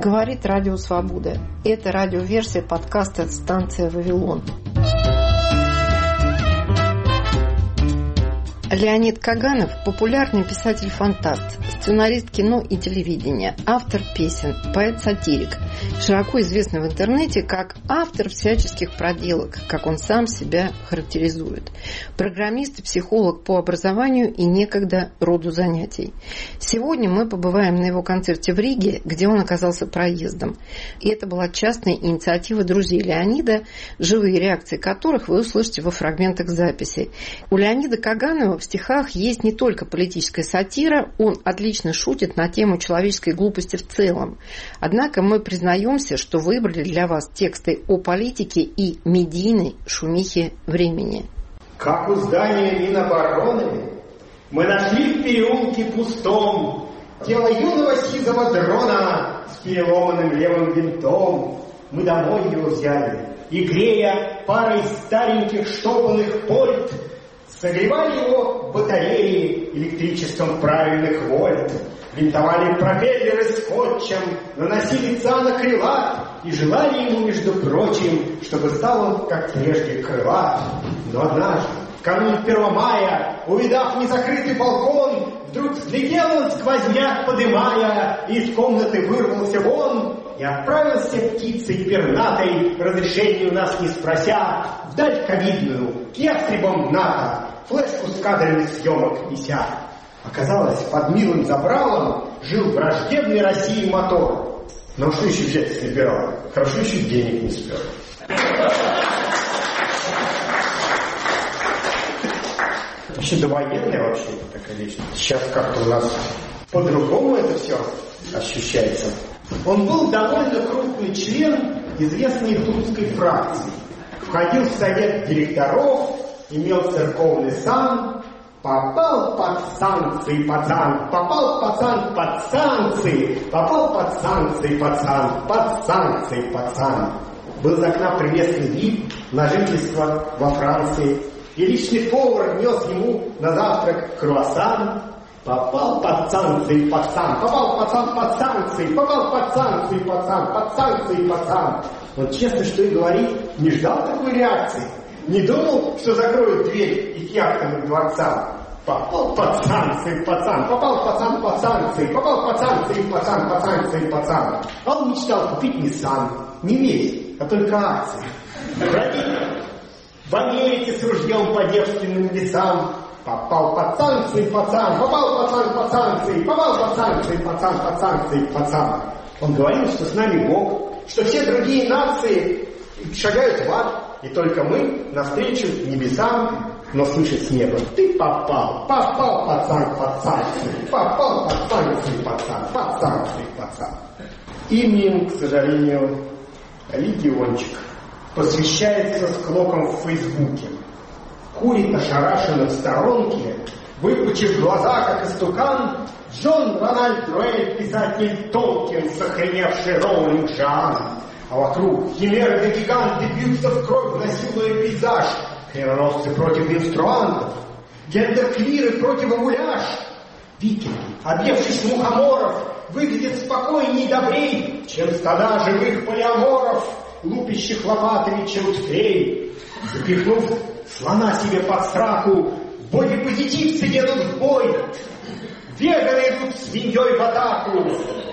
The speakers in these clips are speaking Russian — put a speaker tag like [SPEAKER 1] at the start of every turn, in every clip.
[SPEAKER 1] Говорит Радио Свобода. Это радиоверсия подкаста «Станция Вавилон». Леонид Каганов – популярный писатель-фантаст, сценарист кино и телевидения, автор песен, поэт-сатирик, широко известный в интернете как автор всяческих проделок, как он сам себя характеризует, программист и психолог по образованию и некогда роду занятий. Сегодня мы побываем на его концерте в Риге, где он оказался проездом. И это была частная инициатива друзей Леонида, живые реакции которых вы услышите во фрагментах записи. У Леонида Каганова в стихах есть не только политическая сатира, он отлично шутит на тему человеческой глупости в целом. Однако мы признаемся, что выбрали для вас тексты о политике и медийной шумихе времени.
[SPEAKER 2] Как у здания Минобороны мы нашли в переулке пустом тело юного сизого дрона с переломанным левым винтом. Мы домой его взяли и, грея парой стареньких штопанных польт, согревали его батареи электричеством правильных вольт, винтовали пропеллеры скотчем, наносили цианокрилат и желали ему, между прочим, чтобы стал он, как прежде, крылат. Но однажды, в канун 1 мая, увидав незакрытый балкон, вдруг взлетел он сквозняк подымая, и из комнаты вырвался вон и отправился птицей пернатой, разрешения у нас не спрося, вдаль ковидную, к ястребам НАТО, флешку с кадрами съемок неся. Оказалось, под милым забралом жил враждебный России мотор. Но что еще взять с либерала? Хорошо еще денег не спер. Вообще довоенная вообще такая вещь. Сейчас как-то у нас по-другому это все ощущается. Он был довольно крупный член известной турской фракции. Входил в совет директоров, имел церковный сан. Попал под санкции пацан, попал пацан под санкции, попал под санкции пацан, под санкции пацан. Был из окна прелестный вид на жительство во Франции, и личный повар нес ему на завтрак круассан. Попал под санкции пацан, попал пацан под санкции, попал под санкции пацан, под санкции пацан. Вот честно, что и говорить, не ждал такой реакции. Не думал, что закроют дверь и к яхтам дворцам. Попал под санкции пацан, попал пацан под санкции, попал под санкции пацан, под санкции пацан. А он мечтал купить Nissan, не весь, а только акции. В Америке с ружьем по девственным лесам. Попал под санкции пацан, попал пацан под санкции, попал под санкции пацан, под санкции пацан. Он говорил, что с нами Бог, что все другие нации шагают в ад, и только мы навстречу небесам, но слышит с неба: ты попал, попал пацан под санкции, попал под санкции пацан, под санкции пацан. Именем, к сожалению, легиончик посвящается склокам в Фейсбуке. Курит ошарашенно в сторонке, выпучив глаза, как истукан, Джон Рональд Руэль, писатель Толкин, сохраневший Роулинг Джоан. А вокруг химеры да гиганты бьются в кровь, насилуя пейзаж. Хреноносцы против менструантов, гендер-квиры против овуляж. Викинги, объевшись мухоморов, выглядят спокойней и добрей, чем стада живых полиаморов, лупящих лопатами челюстей. Запихнув слона себе под страху, бодипозитивцы едут в бой, веганы идут свиньей в атаку,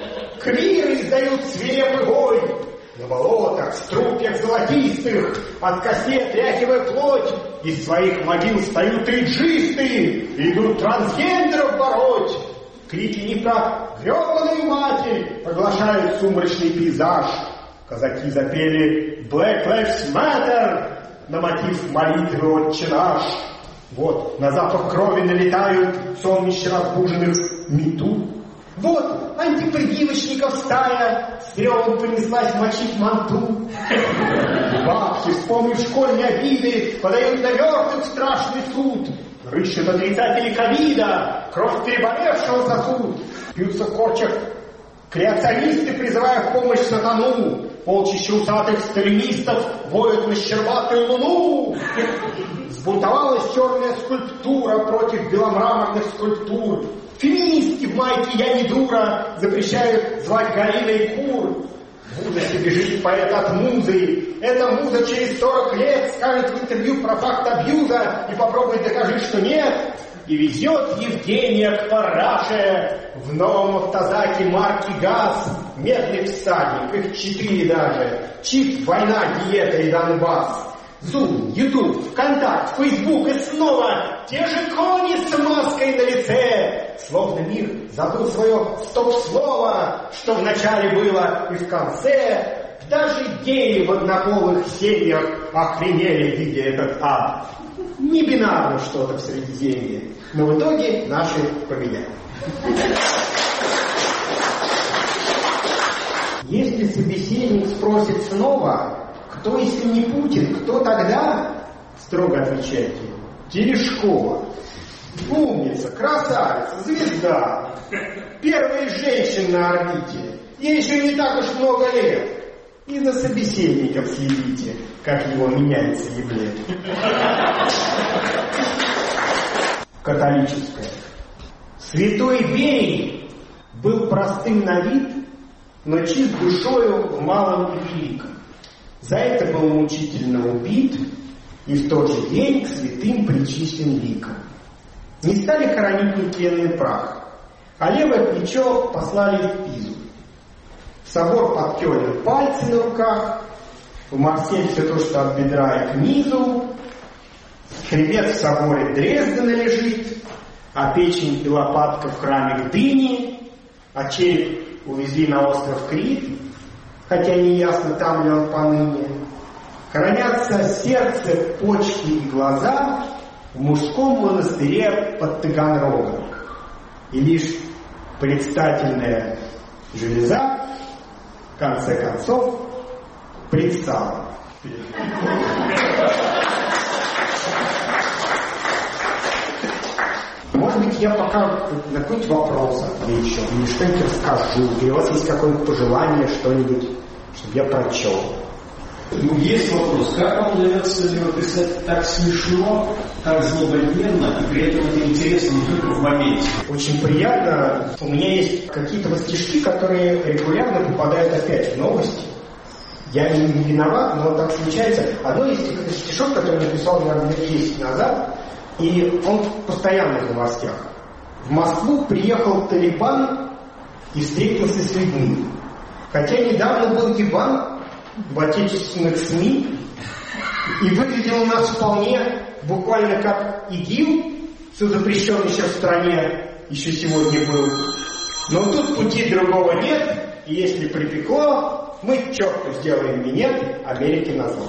[SPEAKER 2] квиры издают свирепый вой. На болотах, струпьях золотистых, от костей отряхивая плоть, из своих могил встают риджисты, идут трансгендеров бороть. Крики не про гребаную матерь оглашают сумрачный пейзаж. Казаки запели «Black Lives Matter» на мотив молитвы «Отче наш». Вот, на запах крови налетают сонмища разбуженных мету. Вот, антипрививочников стая с ревом понеслась мочить манту. Бабки, вспомнив школьные обиды, подают на мертвых страшный суд. Рыщут отрицатели ковида, кровь переболевшего сосуд. Пьются в корчах креационисты, призывая в помощь сатану. Полчища усатых сталинистов воют на щербатую луну. Сбунтовалась черная скульптура против беломраморных скульптур. Феминистки в майке «Я не дура», запрещают звать Галиной кур. В ужасе бежит поэт от музы. Эта муза через 40 лет скажет в интервью про факт абьюза и попробует доказать, что нет. И везет Евгения к параше в новом автозаке марки ГАЗ. Медный всадник, их 4 даже. Чип, война, диета и Донбасс. Зум, Ютуб, ВКонтакт, Фейсбук и снова те же кони с маской на лице. Словно мир забыл свое стоп-слово, что вначале было и в конце. Даже геи в однополых семьях охренели, видя этот ад. Не бинарно что-то в Средиземье, но в итоге наши победят. Если собеседник спросит снова, кто, если не Путин, кто тогда? Строго отвечайте: Терешкова. Умница, красавица, звезда. Первая женщина на орбите. Ей еще не так уж много лет. И за собеседником следите, как его меняется явление. Католическое. Святой Берий был простым на вид, но чист душою в малом и великом. За это был мучительно убит и в тот же день к святым причислен ликом. Не стали хоронить нетленный прах, а левое плечо послали в Пизу. В собор под Кёльн пальцы на руках, в Марсель все то, что от бедра и к низу, хребет в соборе Дрездена лежит, а печень и лопатка в храме в Дыне, а череп увезли на остров Крит, хотя не ясно, там ли он поныне. Хранятся сердце, почки и глаза в мужском монастыре под Таганрогом. И лишь предстательная железа в конце концов предстала. Может быть, я пока на какой-нибудь вопрос отвечу, или что-нибудь расскажу, или у вас есть какое-нибудь пожелание, что-нибудь, чтобы я прочел.
[SPEAKER 3] Ну, есть вопрос. Как вам удается писать так смешно, так злободневно, и при этом это интересно не только в моменте?
[SPEAKER 2] Очень приятно. У меня есть какие-то вот стишки, которые регулярно попадают опять в новости. Я не виноват, но так случается. Одно есть стишок, который я написал, наверное, лет 10 назад, и он постоянно в новостях. В Москву приехал Талибан и встретился с людьми. Хотя недавно был диван в отечественных СМИ и выглядел у нас вполне буквально как ИГИЛ, все запрещен еще в стране, еще сегодня был. Но тут пути другого нет, и если припекло, мы черту сделаем минет Америки назад.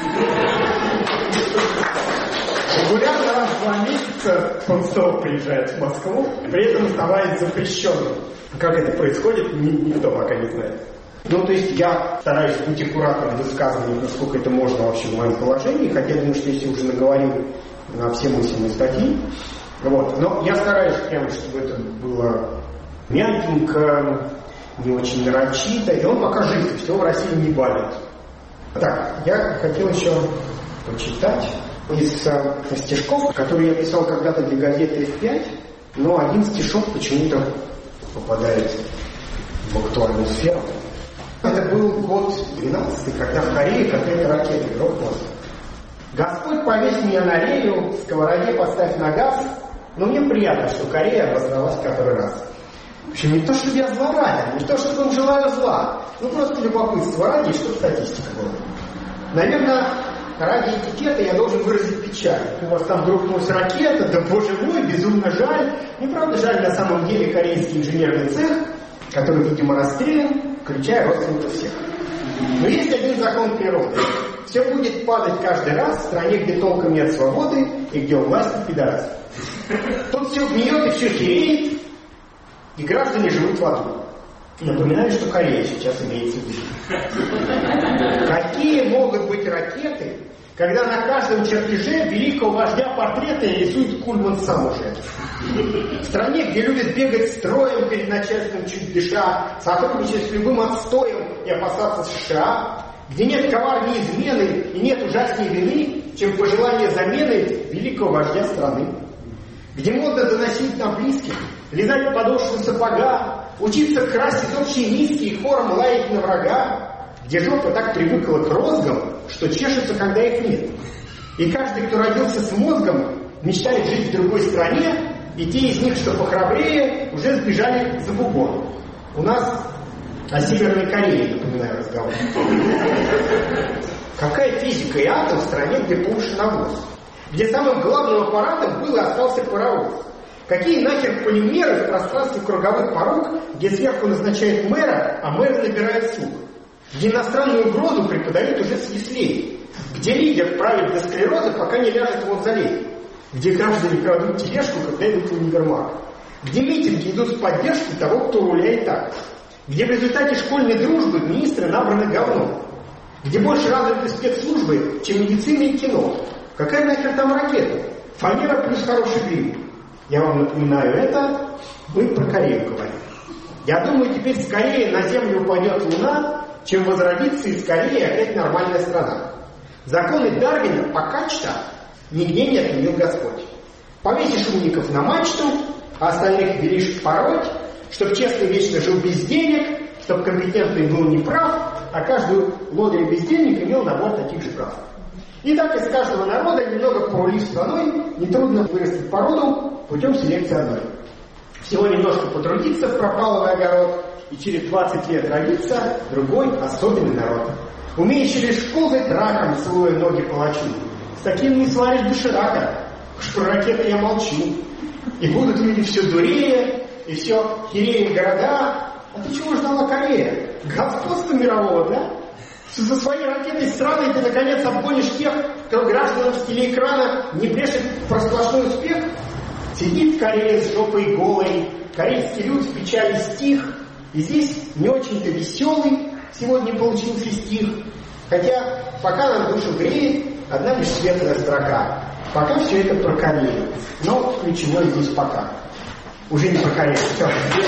[SPEAKER 2] Регулярно раз в 2 месяца Фунцов приезжает в Москву, при этом оставаясь запрещенным. Как это происходит, никто пока не знает. Ну, то есть я стараюсь быть аккуратным в высказывании, насколько это можно вообще в моем положении, хотя я думаю, что если уже наговорил на все мысленные статьи, вот. Но я стараюсь прямо, чтобы это было мягенько, не очень нарочито, и он пока жив, все в России не балит. Так, я хотел еще почитать из стишков, которые я писал когда-то для газеты F5, но один стишок почему-то попадает в актуальную сферу. Это был год 12-й, когда в Корее какая-то ракета грохнулась. Господь, повесь меня на рею, сковороде поставь на газ, но мне приятно, что Корея обосралась который раз. В общем, не то, чтобы я злораден, не то, чтобы вам желаю зла, ну просто любопытство ради, и чтобы статистика была. Наверное, ради этикета я должен выразить печаль. У вас там грохнулась ракета, да боже мой, безумно жаль. Неправда жаль, на самом деле корейский инженерный цех, который, видимо, расстрелян, включая родственников всех. Но есть один закон природы. Все будет падать каждый раз в стране, где толком нет свободы и где у власти пидорасы. Тут все гниет и все хереет, и граждане живут в аду. Напоминаю, что Корея сейчас имеется в виду. Какие могут быть ракеты, когда на каждом чертеже великого вождя портрета рисует Кульман сам уже? В стране, где любят бегать строем перед начальством чуть дыша, сотрудничать с любым отстоем и опасаться США, где нет коварней измены и нет ужасней вины, чем пожелание замены великого вождя страны. где модно доносить на близких, лизать подошву сапога, учиться красить общие миски и хором лаять на врага, где жопа так привыкла к розгам, что чешется, когда их нет. И каждый, кто родился с мозгом, мечтает жить в другой стране, и те из них, что похрабрее, уже сбежали за бугор. У нас о Северной Корее, напоминаю, разговор. Какая физика и атом в стране, где по уши навоз? Где самым главным аппаратом был и остался паровоз? Какие нахер полимеры в пространстве круговых порук, где сверху назначают мэра, а мэр набирает слух? Где иностранную угрозу преподают уже с яслей? Где лидер правит до склероза, пока не ляжет в мавзолей? Где граждане крадут тележку, когда идут в универмаг? Где митинги идут с поддержкой того, кто руляет так? Где в результате школьной дружбы министры набраны говном? Где больше развиты спецслужбы, чем медицина и кино? Какая нахер там ракета? Фанера плюс хороший грим. Я вам напоминаю это, мы про Корею говорим. Я думаю, теперь скорее на землю упадет луна, чем возродится из Кореи опять нормальная страна. Законы Дарвина пока что нигде не отменил Господь. Повесишь умников на мачту, а остальных велишь пороть, чтоб честный вечно жил без денег, чтоб компетентный был неправ, а каждый лодырь без денег имел набор таких же прав. И так из каждого народа, немного порулив страной, нетрудно вырастить породу путем селекции одной. Всего немножко потрудиться в пропаловый огород, и через 20 лет родится другой особенный народ, умеющий лишь ползать раком, целуя ноги палачу. С таким не свалишь доширака, уж про ракеты я молчу. И будут люди все дурее, и все херее города. А ты чего ждала Корея? Господства мирового, да? Что за своей ракетой страны ты наконец обгонишь тех, кто гражданам с телеэкрана не брешет про сплошной успех? Сидит Корея с жопой голой, корейский люд в печали стих, и здесь не очень-то веселый сегодня получился стих, хотя пока нам душу греет одна лишь светлая строка. Пока все это про Корею, но ключевое здесь пока. Уже не про Корею, все.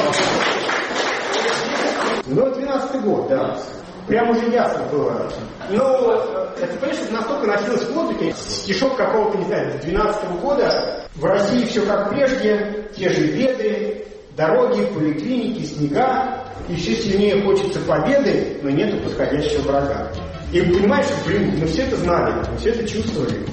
[SPEAKER 2] Ну, 12-й год, да. Прям уже ясно было. Но, это, понимаешь, это настолько носилось в воздухе, стишок какого-то, не знаю, 12-го года, в России все как прежде, те же беды, дороги, поликлиники, снега, и все сильнее хочется победы, но нету подходящего врага. И понимаешь, блин, мы все это знали, мы все это чувствовали.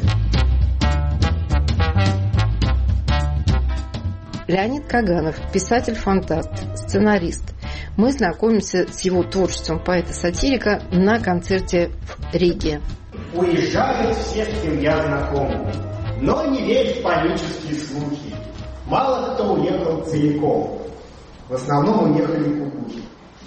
[SPEAKER 1] Леонид Каганов, писатель-фантаст, сценарист. Мы знакомимся с его творчеством поэта-сатирика на концерте в Риге.
[SPEAKER 2] Уезжают все, с кем я знаком, но не верь в панические слухи. Мало кто уехал целиком, в основном уехали кукухи.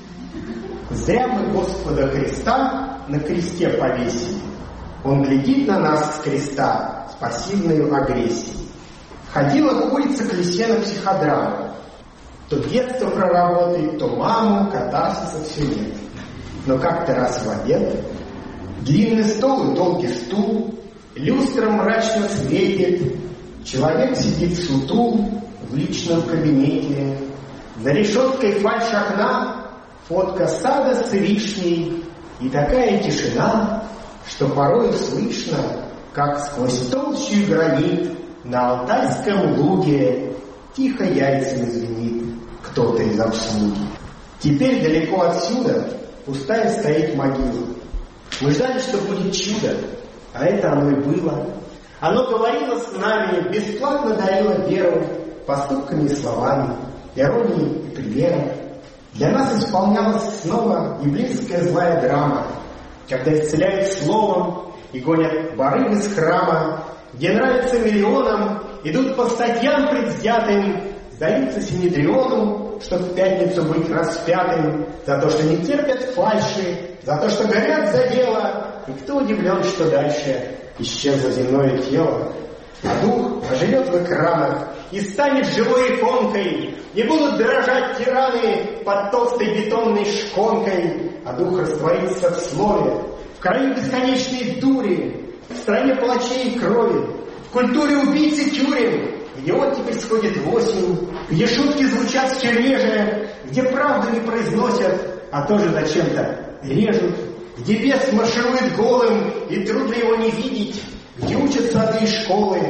[SPEAKER 2] Зря мы Господа Христа на кресте повесили. Он глядит на нас с креста с пассивной агрессией. Ходила курица к лисе на психодраму. То детство проработает, то маму, катарсиса все нет. Но как-то раз в обед длинный стол и долгий стул, люстра мрачно светит, человек сидит сутул в личном кабинете. За решеткой фальшь окна, фотка сада с вишней, и такая тишина, что порой слышно, как сквозь толщу гранит на Алтайском луге тихо яйцами звенит кто-то из обслуги. Теперь далеко отсюда пустая стоит могила. Мы ждали, что будет чудо, а это оно и было. Оно говорило с нами, бесплатно дарило веру поступками и словами, иронией и примером. Для нас исполнялась снова библейская злая драма, когда исцеляют словом и гонят барыг из храма, где нравится миллионам, идут по статьям предвзятым, сдаются Синедриону, чтоб в пятницу быть распятым, за то, что не терпят фальши, за то, что горят за дело. И кто удивлен, что дальше исчезло земное тело, а дух оживет в экранах и станет живой иконкой, и будут дрожать тираны под толстой бетонной шконкой, а дух растворится в слове, в краю бесконечной дури, в стране палачей и крови, в культуре убийцы тюрем, где оттепель сходит в осень, где шутки звучат все реже, где правду не произносят, а тоже зачем-то режут, где бес марширует голым, и трудно его не видеть, где учат сады и школы,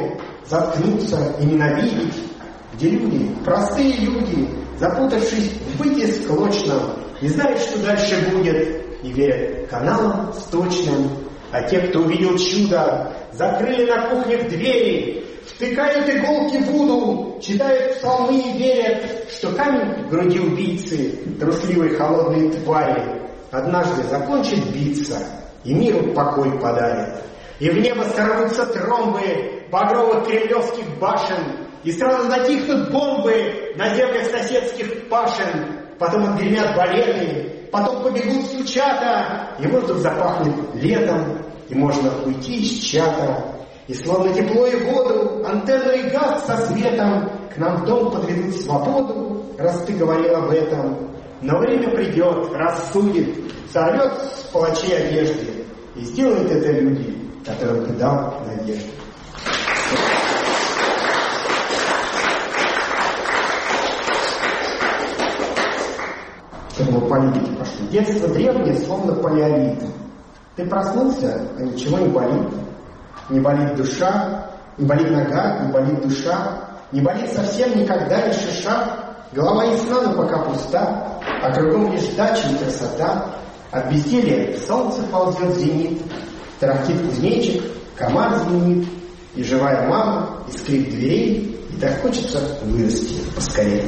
[SPEAKER 2] заткнуться и ненавидеть, где люди, простые люди, запутавшись в быте склочном, не знают, что дальше будет, и верят каналам сточным. А те, кто увидел чудо, закрыли на кухнях двери, втыкают иголки в уду, читают псалмы и верят, что камень в груди убийцы, трусливой холодной твари, однажды закончит биться и миру покой подарит. И в небо сорвутся тромбы багровых кремлевских башен, и сразу затихнут бомбы на землях соседских пашен. Потом отгремят балеты, потом побегут сучата, и воздух запахнет летом, и можно уйти из чата. И словно тепло и воду, антенну и газ со светом к нам в дом подведут свободу, раз ты говорил об этом. Но время придет, рассудит, сорвет с палачей одежды, и сделают это люди, которым ты дал надежду. Чтобы политики пошли. Детство древнее, словно палеолит. Ты проснулся, а ничего не болит. Не болит душа, не болит нога, не болит душа, не болит совсем никогда ни шиша. Голова ясна, но пока пуста, а кругом лишь дача и красота. От безделья солнце ползет в зенит, тарахтит кузнечик, комар звенит, и живая мама, и скрип дверей, и так хочется вырасти поскорее.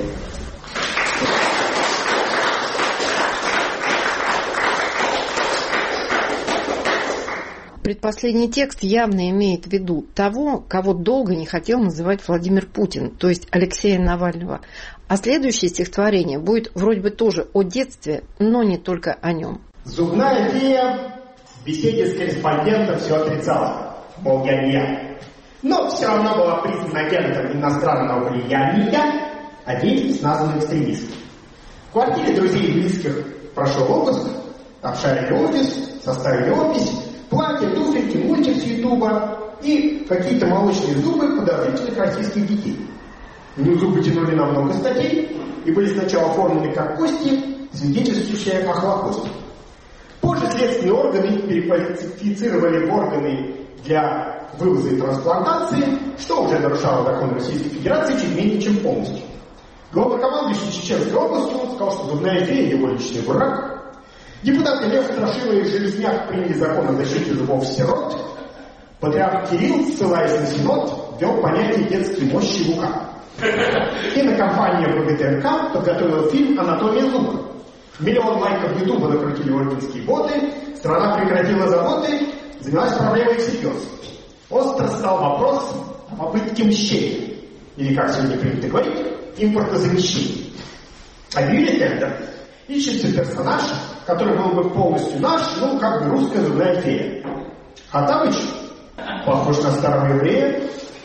[SPEAKER 1] Предпоследний текст явно имеет в виду того, кого долго не хотел называть Владимир Путин, то есть Алексея Навального. А следующее стихотворение будет вроде бы тоже о детстве, но не только о нем.
[SPEAKER 2] Зубная фея в беседе с корреспондентом все отрицала, мол, я не я. Но все равно была признана агентом иностранного влияния, а деятельность названа экстремистом. В квартире друзей и близких прошел обыск, обшарили офис, составили опись, платье, туфельки, мультик с Ютуба и какие-то молочные зубы подозрительных российских детей. Зубы тянули на много статей и были сначала оформлены как кости, свидетельствующие о хлопосте. Позже следственные органы переквалифицировали в органы для вывоза и трансплантации, что уже нарушало закон Российской Федерации чуть менее чем полностью. Главнокомандующий Чеченской областью сказал, что зубная фея его личный враг. Депутаты Лев Страшила и Железняк приняли закон о защите зубов сирот. Патриарх Кирилл, ссылаясь на Синод, ввел понятие детской мощи в УК. Кинокомпания ВГТРК подготовила фильм «Анатомия зуба». Миллион лайков Ютуба накрутили орденские боты, страна прекратила заботы, занялась проблемой всерьез. Остро стал вопрос о попытке мщения, или, как сегодня принято говорить, импортозамещения. Объявили тендер. Ищется персонаж, который был бы полностью наш, ну, как бы русская зубная фея. Хаттабыч похож на старого еврея.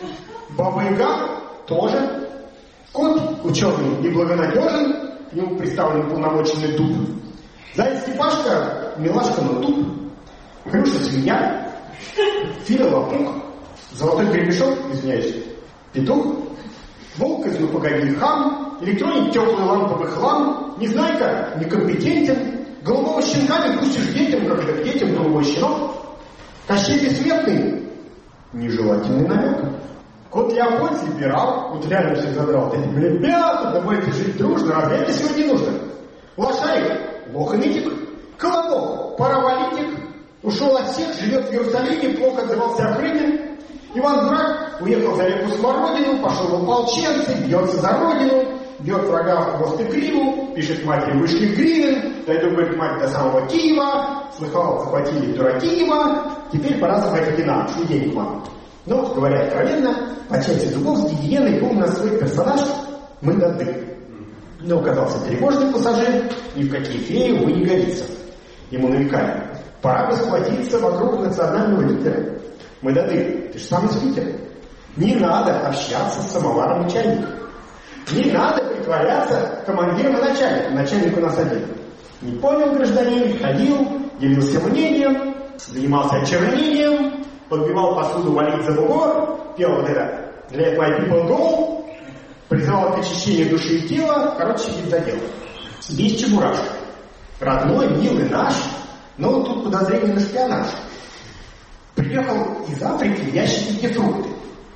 [SPEAKER 2] Баба-Яга тоже. Кот ученый неблагонадежен, к нему представлен полномоченный дуб. Заяц Степашка, милашка, но туп. Хрюша свинья. Филя лопух. Золотой гребешок, извиняюсь, петух. Волк из «Ну погоди» хам. Электроник теплый ламповый хлам. Незнайка некомпетентен. Голубого щенка не пустишь детям, как это к детям голубой щенок. Кощей бессмертный нежелательный намек. Кот Леопольд либерал, вот реально всех задрал. Ребята, давайте жить дружно, разве это сегодня не нужно? Лошарик, лоханитик, Колобок, паровалитик, ушел от всех, живет в Иерусалиме, плохо отзывался о Крыме. Иван Дурак уехал за реку Смородину, пошел в ополченцы, бьется за родину, бьет врага в хвост и криву, пишет матери вышлых гривен, дойду, говорит, мать до самого Киева, слыхал, захватили дураки его, теперь пора захватить и нам, шли денег мам. Но, говоря откровенно, по части зубов с гигиеной был у нас свой персонаж, мы дады. Но оказался тревожный пассажир, ни в какие феи, увы, не годится. Ему намекали, пора бы схватиться вокруг национального лидера. Мы дады, ты же сам из Питера. Не надо общаться с самоваром и чайником. Не надо притворяться командиром и начальником. Начальник у нас один. Не понял гражданин, ходил, делился мнением, занимался очернением, подбивал посуду, валить за бугор, пел вот это «Let my people go», призывал к очищению души и тела, короче, сидит за дело. Без чебурашки. Родной, милый наш, но тут подозрение на шпионаж. Приехал из Африки в ящике, где фрукты.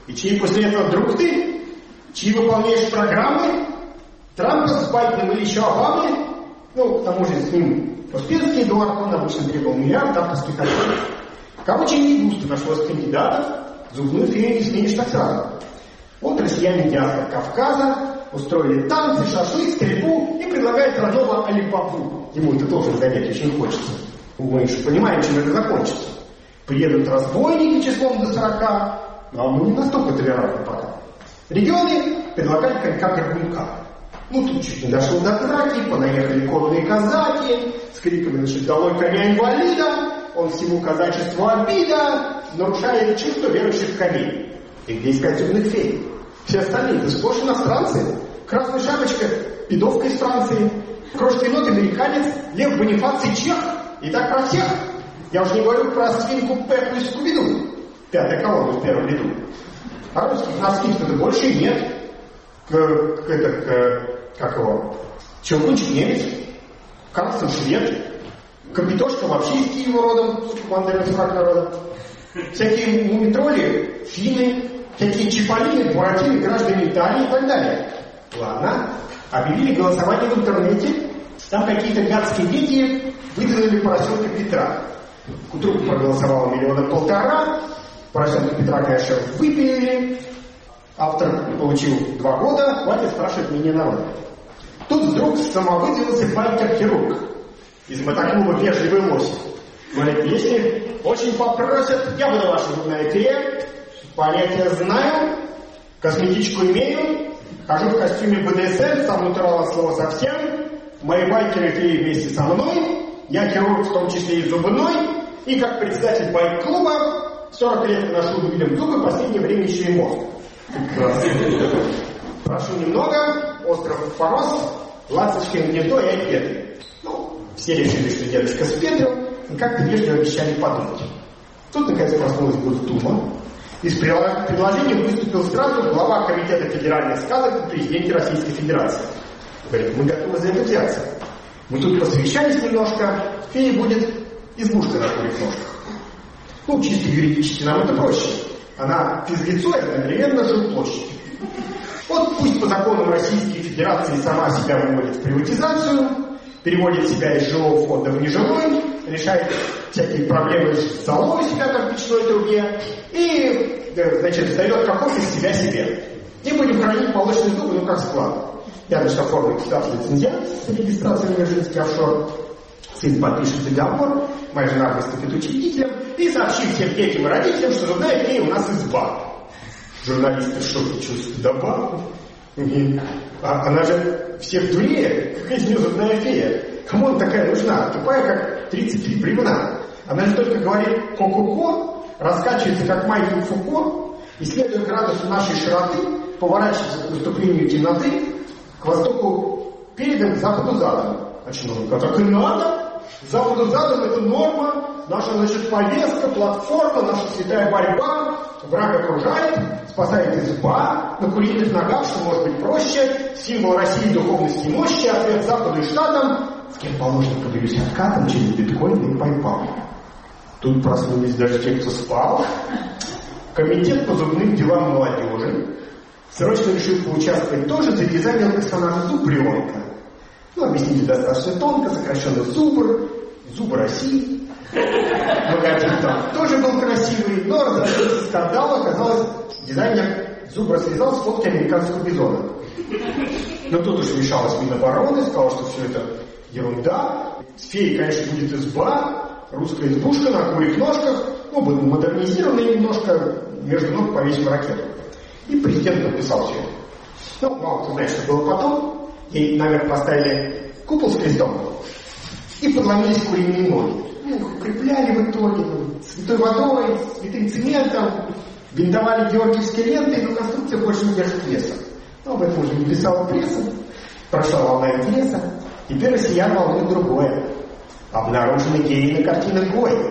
[SPEAKER 2] И чьи после этого друг ты? Чьи выполняешь программы? Трампа с Байденом или еще Обамой? Ну, к тому же с ним Успенский Эдуард, он обычно требовал миллиард авторских ответов. Короче, не густо нашлось кандидатов, зубную фею не сменишь так сразу. Вот россияне диаспор Кавказа устроили танцы, шашлык, стрельбу и предлагают родного Алибабу. Ему это тоже занять очень хочется. Мы же понимаем, чем это закончится. Приедут разбойники числом до 40, а мы не настолько толерантны пока. Регионы предлагали конька-горбунка. Ну, тут чуть не дошло до драки, понаехали конные казаки, с криками, значит, долой коня-инвалида, он всему казачеству обида, нарушает чувство верующих коней. И где искать зубных фей? Все остальные-то сплошь иностранцы. Красная шапочка, пидовка из Франции, крошка енот американец, Лев Бонифаций чех. И так про всех. Я уж не говорю про свинку Пеппу и Скуби-Ду. 5-я колонна в первом ряду. А русских носких-то больше и нет. Как его? Челгунчик немец, Карлсон швед, Капитошка вообще из Киева родом, командир фраг народа. Всякие мумитроли, финны, всякие чиполлины, буратины, граждане Италии и так далее. Ладно, объявили голосование в интернете. Там какие-то гадские дети выдвинули поросенка Петра. К утру проголосовало 1,5 миллиона. Поросенка Петра, конечно, выпилили. Автор получил 2 года, хватит спрашивать мнение народа. Тут вдруг самовыдвинулся Вальтер-хирург из мотоклуба «Вежливый лось». Говорит, если очень попросят, я буду ваша зубная фея, понятия знаю, косметичку имею, хожу в костюме БДСМ, сам натурал слово совсем, мои байкеры феи вместе со мной, я хирург в том числе и зубной, и как председатель байк-клуба 40 лет ношу людям зубы, в последнее время еще и мозг. Прошу немного, остров порос, ласточкин гнездо и ответы. Ну, все решили, что дедушка спетрил, и как-то вежливо обещали подумать. Тут, наконец, проснулась Госдума, и с предложением выступил сразу глава комитета федеральных сказок при президенте Российской Федерации. Говорит, мы готовы за это взяться. Мы тут посвящались немножко, фея будет избушка на курьих ножках. Ну, чисто юридически нам это проще. Она физлицо и одновременно жилплощадь. Вот пусть по законам Российской Федерации сама себя выводит в приватизацию, переводит себя из жилого фонда в нежилой, решает всякие проблемы с залой себя там в печной трубе и, значит, сдает кокос из себя себе. И будем хранить молочные зубы, ну как склад. Я, значит, оформлю государственный лицензиат с регистрацией Минжинский офшор. Сын подпишет договор, моя жена выступит учредителем и сообщит всем детям и родителям, что зубная фея у нас изба. Журналисты что чувствуют? Да, она же всех дуреет. Какая из нее зубная фея? Кому она такая нужна? Тупая, как 33 бревна. Она же только говорит ко-ко-ко, раскачивается, как Майкл Фуко, исследуя градусу нашей широты, поворачивается к наступлению темноты, к востоку передом, к западу задом. А чиновника так и надо. Западу задом это норма, наша, значит, повестка, платформа, наша святая борьба, враг окружает, спасает изба, на куриных ногах, что может быть проще, символ России духовности и мощи, ответ Западу и Штатам, с кем положено поделюсь откатом через биткоин и пайпал. Тут проснулись даже те, кто спал. Комитет по зубным делам молодежи срочно решил поучаствовать тоже, задизайнил персонажа Зубрионка. Ну, объясните достаточно тонко, сокращенно Зубр России. Логотип там тоже был красивый, но разразился скандал, оказалось, дизайнер Зубра связал с фотки американского бизона. Но тут уж вмешалась Минобороны, сказала, что все это ерунда. С феей, конечно, будет изба, русская избушка на курьих ножках, ну, был модернизированный немножко, между ног повесим ракету. И президент подписал все это. Ну, мало кто знает, что было потом. Ей наверх поставили купол с крестом и подломились куриные ноги. Ну, их укрепляли в итоге святой водой, святым цементом, бинтовали георгиевской лентой, но конструкция больше не держит веса. Но об этом уже не писала пресса, прошла волна интереса. Теперь россиян волнует другое. Обнаружены геи на картинах Гои.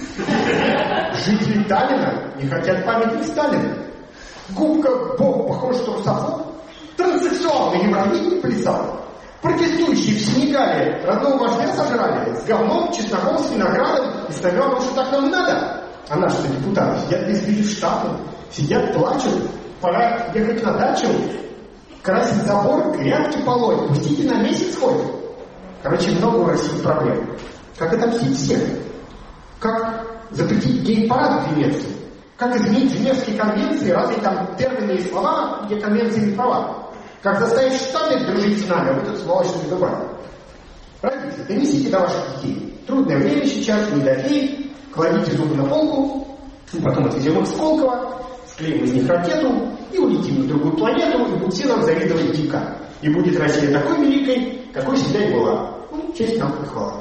[SPEAKER 2] Жители Таллина не хотят памятник Сталина. Губка Бог похож, что русофоб. Транссексуал на Евровидении плясал. Протестующие в Сенегале родного вождя сожрали с говном, чесноком, с виноградом и с намеком, что так нам и надо. а наши депутаты сидят без билетов в штату, сидят, плачут, пора ехать на дачу, красить забор, грядки полоть, пустите на месяц хоть. Короче, много у России проблем. Как отомстить всех? Как запретить гей-парад в Венеции? Как изменить Женевские конвенции, разные там термины и слова, где конвенции не права? Как заставить Штаты дружить с нами, а вы тут сволочь не добрали? Родители, донесите до ваших детей. Трудное время сейчас, не дофей, кладите зубы на полку, потом отвезем их в Сколково, склеим из них ракету и улетим на другую планету, и будут все нам завидовать дико. И будет Россия такой великой, какой всегда и была. Ну, честь нам и хвала.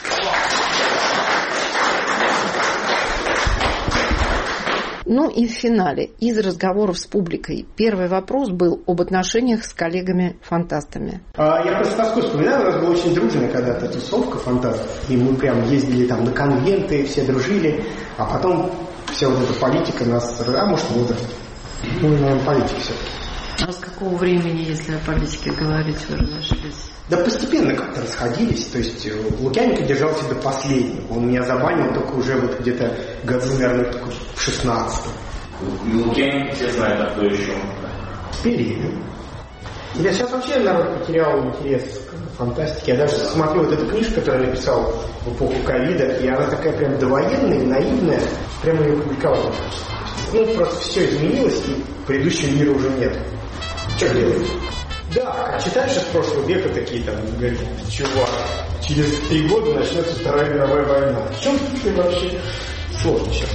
[SPEAKER 1] Ну и в финале, из разговоров с публикой, первый вопрос был об отношениях с коллегами-фантастами.
[SPEAKER 4] Я просто тоску вспоминаю, у нас была очень дружная когда-то тусовка фантастов, и мы прям ездили там на конвенты, все дружили, а потом вся вот эта политика нас... А может, возраст. Ну, наверное, политика все-таки.
[SPEAKER 5] А с какого времени, если о политике говорить, вы разошлись?
[SPEAKER 4] Да постепенно как-то расходились, то есть Лукьяненко держался до последнего. Он меня забанил только уже вот где-то году, наверное, только в 16-м.
[SPEAKER 6] Лукьяненко все знают, а кто еще?
[SPEAKER 4] Период. Я сейчас вообще, народ, потерял интерес к фантастике. Я даже смотрю вот эту книжку, которую я написал в эпоху ковида, и она такая прям довоенная, наивная, прямо ее публиковал. Ну, просто все изменилось, и предыдущего мира уже нет. Что делать? Да, читаешь из прошлого века такие там, говорят, чувак, через 3 года начнется Вторая мировая война. В чем ты вообще? Сложно сейчас.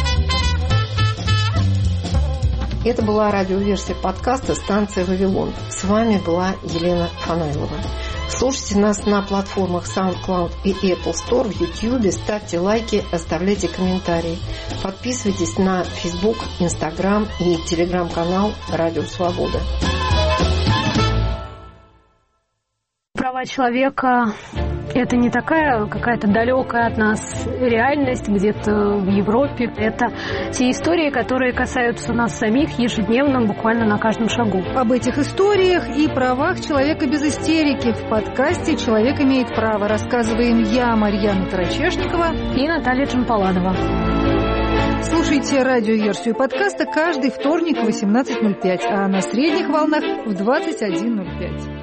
[SPEAKER 1] Это была радиоверсия подкаста «Станция Вавилон». С вами была Елена Фанайлова. Слушайте нас на платформах SoundCloud и Apple Store, в YouTube, ставьте лайки, оставляйте комментарии. Подписывайтесь на Facebook, Instagram и Telegram-канал «Радио Свобода».
[SPEAKER 7] Права человека – это не такая какая-то далекая от нас реальность где-то в Европе. Это те истории, которые касаются нас самих ежедневно, буквально на каждом шагу.
[SPEAKER 8] Об этих историях и правах человека без истерики в подкасте «Человек имеет право» рассказываем я, Марьяна Тарачешникова
[SPEAKER 7] и Наталья Джампаладова.
[SPEAKER 8] Слушайте радиоверсию подкаста каждый вторник в 18:05, а на средних волнах в 21:05.